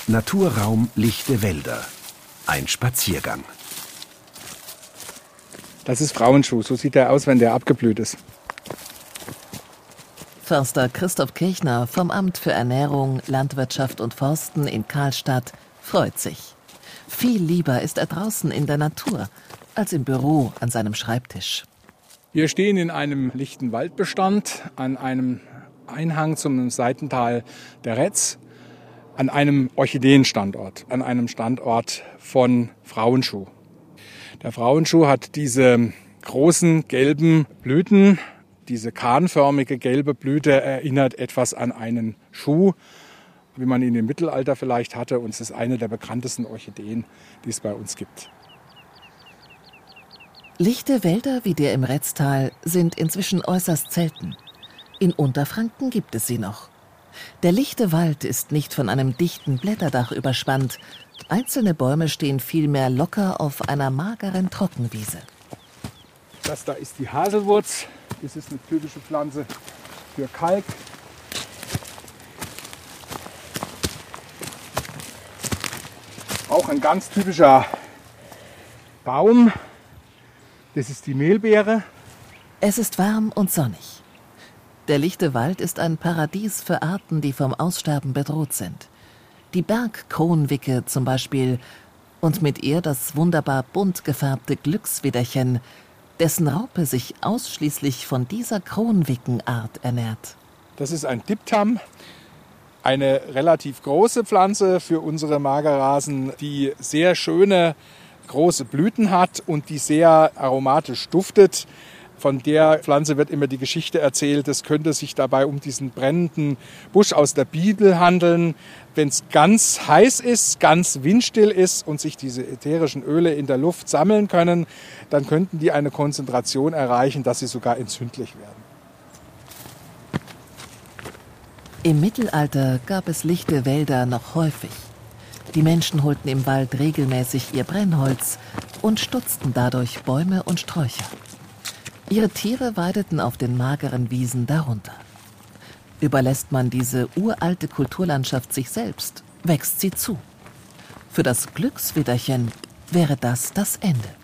Naturraum Lichte Wälder. Ein Spaziergang. Das ist Frauenschuh, so sieht er aus, wenn der abgeblüht ist. Förster Christoph Kirchner vom Amt für Ernährung, Landwirtschaft und Forsten in Karlstadt freut sich. Viel lieber ist er draußen in der Natur als im Büro an seinem Schreibtisch. Wir stehen in einem lichten Waldbestand an einem Einhang zum Seitental der Retz, an einem Orchideenstandort, an einem Standort von Frauenschuh. Der Frauenschuh hat diese großen gelben Blüten. Diese kahnförmige gelbe Blüte erinnert etwas an einen Schuh, wie man ihn im Mittelalter vielleicht hatte. Und es ist eine der bekanntesten Orchideen, die es bei uns gibt. Lichte Wälder wie der im Retztal sind inzwischen äußerst selten. In Unterfranken gibt es sie noch. Der lichte Wald ist nicht von einem dichten Blätterdach überspannt. Einzelne Bäume stehen vielmehr locker auf einer mageren Trockenwiese. Das da ist die Haselwurz. Das ist eine typische Pflanze für Kalk. Auch ein ganz typischer Baum. Das ist die Mehlbeere. Es ist warm und sonnig. Der lichte Wald ist ein Paradies für Arten, die vom Aussterben bedroht sind. Die Bergkronwicke zum Beispiel und mit ihr das wunderbar bunt gefärbte Glückswiderchen, dessen Raupe sich ausschließlich von dieser Kronwickenart ernährt. Das ist ein Diptam, eine relativ große Pflanze für unsere Magerrasen, die sehr schöne große Blüten hat und die sehr aromatisch duftet. Von der Pflanze wird immer die Geschichte erzählt, es könnte sich dabei um diesen brennenden Busch aus der Bibel handeln. Wenn es ganz heiß ist, ganz windstill ist und sich diese ätherischen Öle in der Luft sammeln können, dann könnten die eine Konzentration erreichen, dass sie sogar entzündlich werden. Im Mittelalter gab es lichte Wälder noch häufig. Die Menschen holten im Wald regelmäßig ihr Brennholz und stutzten dadurch Bäume und Sträucher. Ihre Tiere weideten auf den mageren Wiesen darunter. Überlässt man diese uralte Kulturlandschaft sich selbst, wächst sie zu. Für das Glückswiderchen wäre das Ende.